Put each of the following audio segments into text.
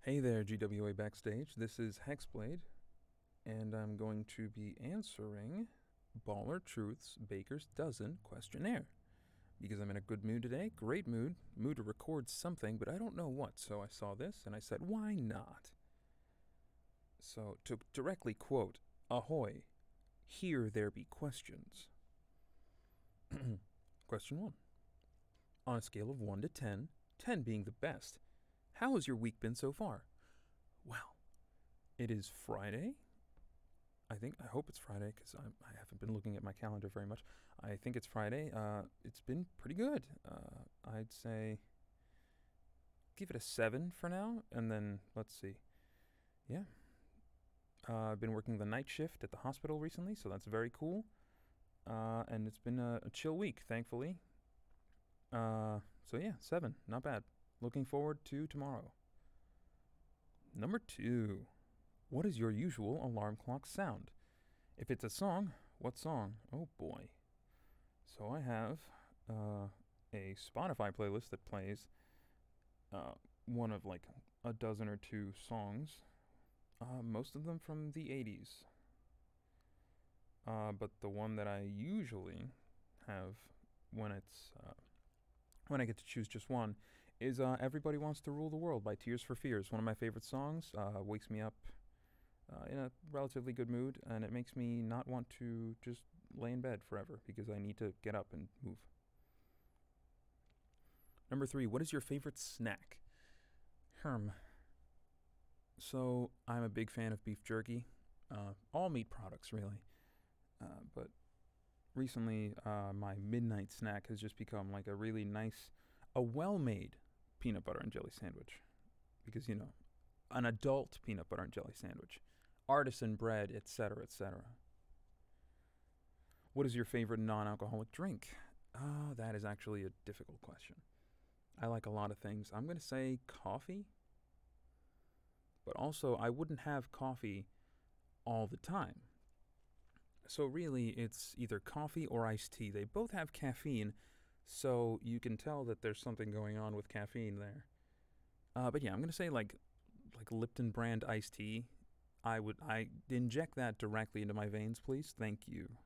Hey there, GWA Backstage. This is Hexblade, and I'm going to be answering Baller Truth's Baker's Dozen questionnaire. Because I'm in a good mood today, great mood to record something, but I don't know what, so I saw this and I said, why not? So, to directly quote, Ahoy, here there be questions. Question 1. On a scale of 1 to 10, 10 being the best, how has your week been so far? Well, it is Friday. I hope it's Friday because I haven't been looking at my calendar very much. I think it's Friday. It's been pretty good. I'd say give it a 7 for now, and then let's see. Yeah. I've been working the night shift at the hospital recently, so that's very cool. And it's been a chill week, thankfully. So yeah, 7. Not bad. Looking forward to tomorrow. Number 2. What is your usual alarm clock sound? If it's a song, what song? Oh boy. So I have a Spotify playlist that plays one of like a dozen or two songs, most of them from the 80s. But the one that I usually have when when I get to choose just one is Everybody Wants to Rule the World by Tears for Fears. One of my favorite songs. Wakes me up in a relatively good mood, and it makes me not want to just lay in bed forever because I need to get up and move. Number 3, what is your favorite snack? So I'm a big fan of beef jerky, all meat products really, but recently my midnight snack has just become like a really nice, a well-made peanut butter and jelly sandwich, because an adult peanut butter and jelly sandwich, artisan bread, etc., etc. What is your favorite non-alcoholic drink? That is actually a difficult question. I like a lot of things. I'm going to say coffee, but also I wouldn't have coffee all the time. So really, it's either coffee or iced tea. They both have caffeine, so you can tell that there's something going on with caffeine there. But yeah, I'm going to say like Lipton brand iced tea. I inject that directly into my veins, please. Thank you.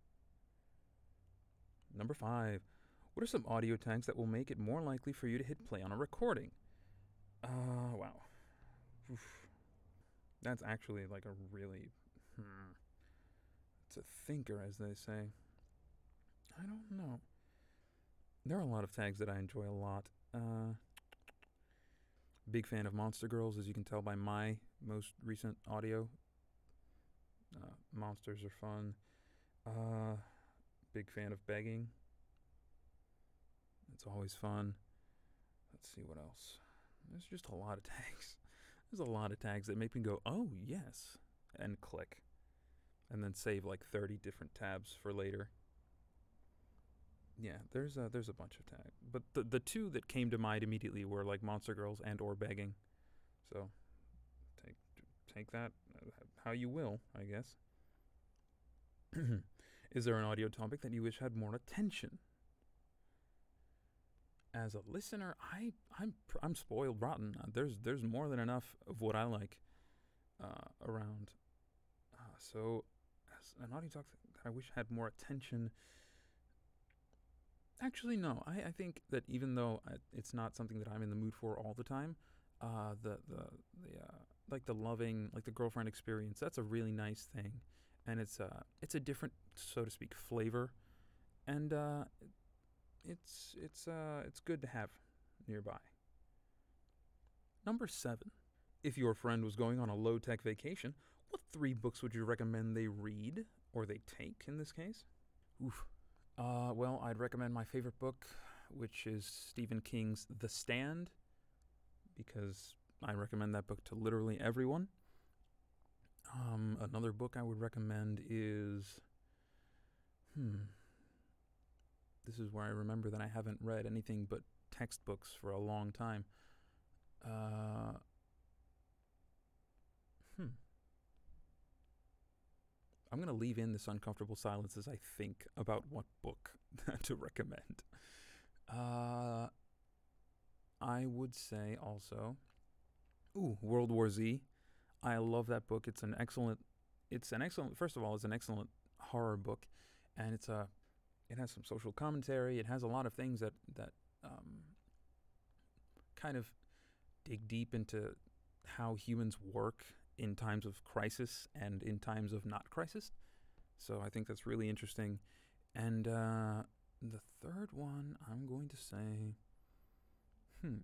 Number 5. What are some audio tags that will make it more likely for you to hit play on a recording? Wow. Oof. That's actually like a really, it's a thinker, as they say. I don't know. There are a lot of tags that I enjoy a lot. Big fan of Monster Girls, as you can tell by my most recent audio. Monsters are fun. Big fan of begging. It's always fun. Let's see what else. There's just a lot of tags. There's a lot of tags that make me go, oh, yes, and click. And then save like 30 different tabs for later. Yeah, there's a bunch of tags. But the two that came to mind immediately were like Monster Girls and or begging. So take that how you will, I guess. Is there an audio topic that you wish had more attention? As a listener, I'm spoiled rotten. There's more than enough of what I like around. So, as an audio topic that I wish had more attention. Actually, no. I think that even though it's not something that I'm in the mood for all the time, like the loving, like the girlfriend experience, that's a really nice thing, and it's a different, so to speak, flavor, and it's good to have nearby. Number 7. If your friend was going on a low-tech vacation, what 3 books would you recommend they read, or they take in this case? Oof. Well, I'd recommend my favorite book, which is Stephen King's The Stand, because I recommend that book to literally everyone. Another book I would recommend is... This is where I remember that I haven't read anything but textbooks for a long time. I'm going to leave in this uncomfortable silence as I think about what book to recommend. I would say also Ooh, World War Z. I love that book. It's an excellent. First of all, it's an excellent horror book, and it has some social commentary. It has a lot of things that um, kind of dig deep into how humans work in times of crisis and in times of not crisis. So I think that's really interesting. And the third one, I'm going to say, hmm,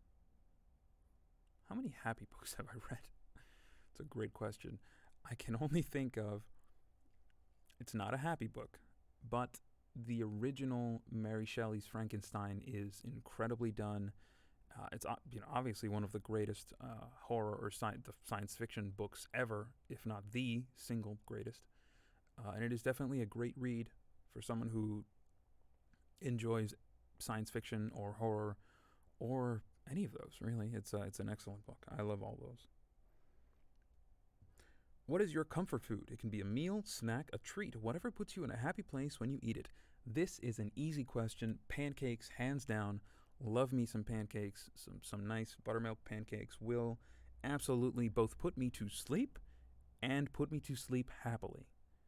how many happy books have I read? It's a great question. I can only think of, it's not a happy book, but the original Mary Shelley's Frankenstein is incredibly done. It's obviously one of the greatest horror or science fiction books ever, if not the single greatest. And it is definitely a great read for someone who enjoys science fiction or horror or any of those. Really, it's an excellent book. I love all those. What is your comfort food? It can be a meal, snack, a treat, whatever puts you in a happy place when you eat it. This is an easy question. Pancakes, hands down. Love me some pancakes. Some nice buttermilk pancakes will absolutely both put me to sleep and put me to sleep happily.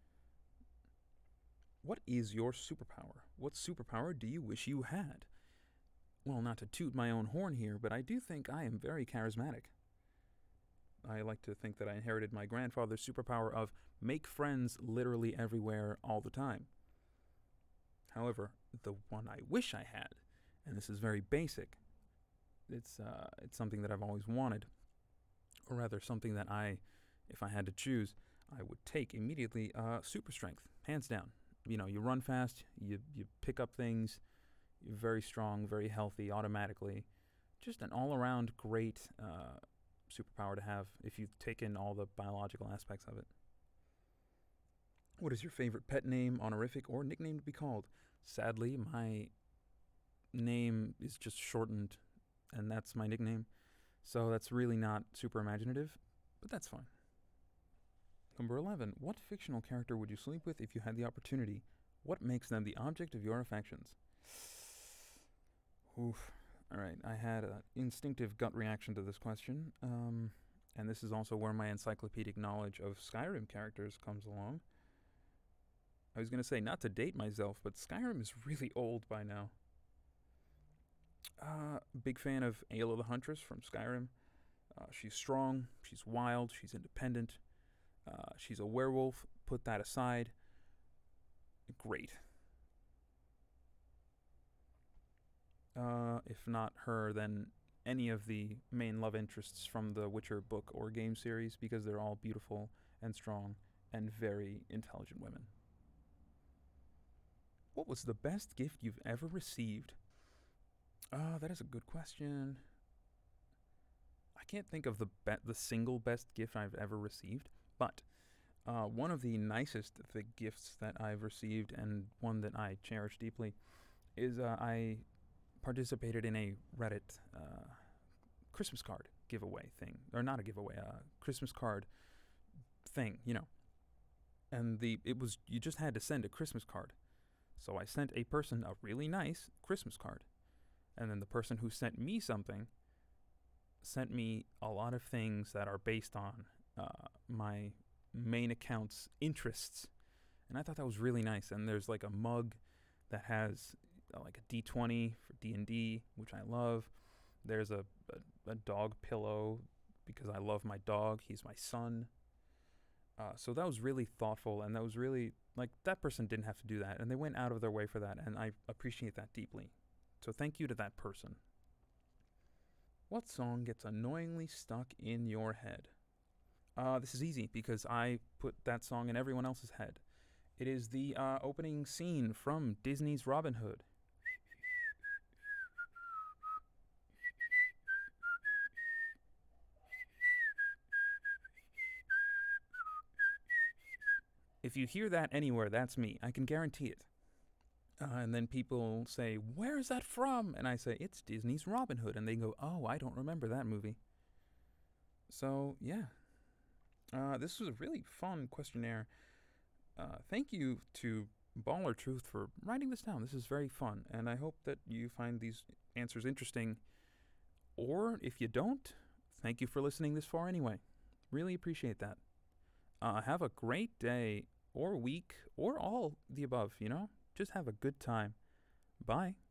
What is your superpower? What superpower do you wish you had? Well, not to toot my own horn here, but I do think I am very charismatic. I like to think that I inherited my grandfather's superpower of make friends literally everywhere all the time. However, the one I wish I had, and this is very basic, it's something that I've always wanted, or rather something that if I had to choose, I would take immediately. Super strength, hands down. You run fast, you pick up things, you're very strong, very healthy automatically. Just an all around great superpower to have if you take in all the biological aspects of it. What is your favorite pet name, honorific, or nickname to be called? Sadly, my name is just shortened, and that's my nickname. So that's really not super imaginative, but that's fine. Number 11. What fictional character would you sleep with if you had the opportunity? What makes them the object of your affections? Oof. Alright, I had an instinctive gut reaction to this question, and this is also where my encyclopedic knowledge of Skyrim characters comes along. I was going to say, not to date myself, but Skyrim is really old by now. Big fan of Ayla the Huntress from Skyrim. She's strong, she's wild, she's independent, she's a werewolf. Put that aside. Great. If not her, then any of the main love interests from the Witcher book or game series, because they're all beautiful and strong and very intelligent women. What was the best gift you've ever received? That is a good question. I can't think of the single best gift I've ever received, but one of the nicest gifts that I've received, and one that I cherish deeply, is I participated in a Reddit Christmas card giveaway thing, or not a giveaway, Christmas card thing, And it was, you just had to send a Christmas card. So I sent a person a really nice Christmas card, and then the person who sent me something sent me a lot of things that are based on my main account's interests, and I thought that was really nice. And there's like a mug that has like a D20 for D&D, which I love. There's a dog pillow because I love my dog. He's my son. So that was really thoughtful, and that was really, like, that person didn't have to do that, and they went out of their way for that, and I appreciate that deeply. So thank you to that person. What song gets annoyingly stuck in your head? This is easy because I put that song in everyone else's head. It is the opening scene from Disney's Robin Hood. If you hear that anywhere, that's me. I can guarantee it. And then people say, "Where is that from?" And I say, "It's Disney's Robin Hood." And they go, "Oh, I don't remember that movie." So, yeah. This was a really fun questionnaire. Thank you to Baller Truth for writing this down. This is very fun. And I hope that you find these answers interesting. Or if you don't, Thank you for listening this far anyway. Really appreciate that. Have a great day or week or all the above, Just have a good time. Bye.